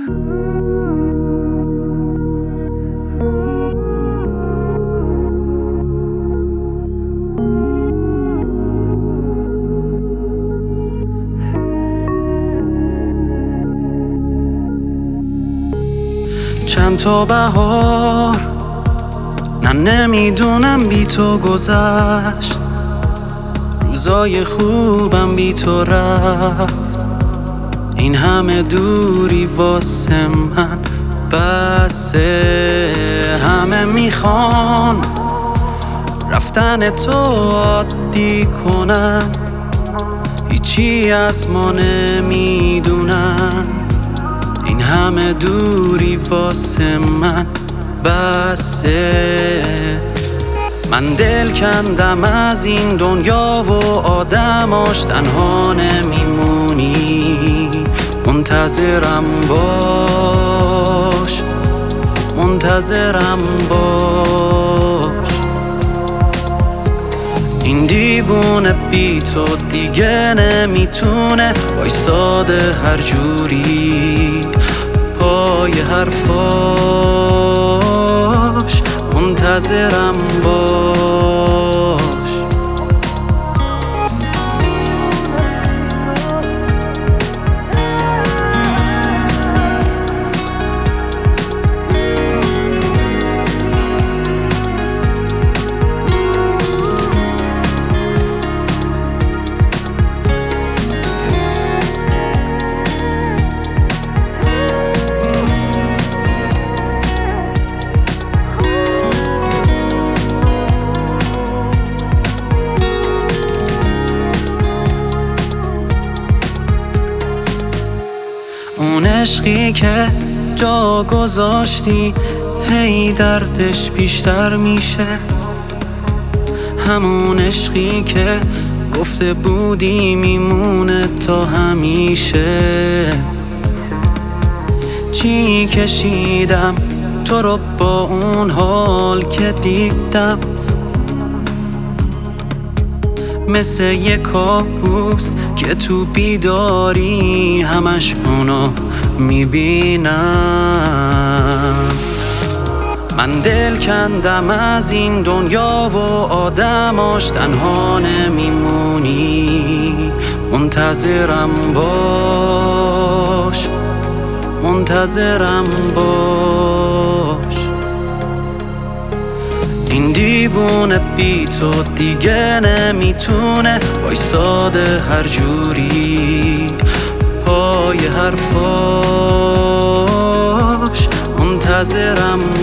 چند تا بهار نه نمیدونم بی تو گذشت، روزای خوبم بی تو رفت، این همه دوری واسه من بسه. همه میخوان رفتن تو عادی کنن، هیچی از ما نمیدونن، این همه دوری واسه من بسه. من دل کندم از این دنیا و آدماش، تنها نمیمونی، منتظرم باش، منتظرم باش. این دیوونه بی تو دیگه نمیتونه وایساده هر جوری پای حرفاش، منتظرم باش. اون عشقی که جا گذاشتی هی دردش بیشتر میشه، همون عشقی که گفته بودی میمونه تا همیشه. چی کشیدم تو رو با اون حال که دیدم، مثل یک کابوس که تو بیداری همش اونو میبینم. من دل کندم از این دنیا و آدماش، تنها نمیمونی، منتظرم باش، منتظرم باش. این دیوونه بی تو دیگه نمیتونه وایساده هر جوری پای حرفاش، منتظرم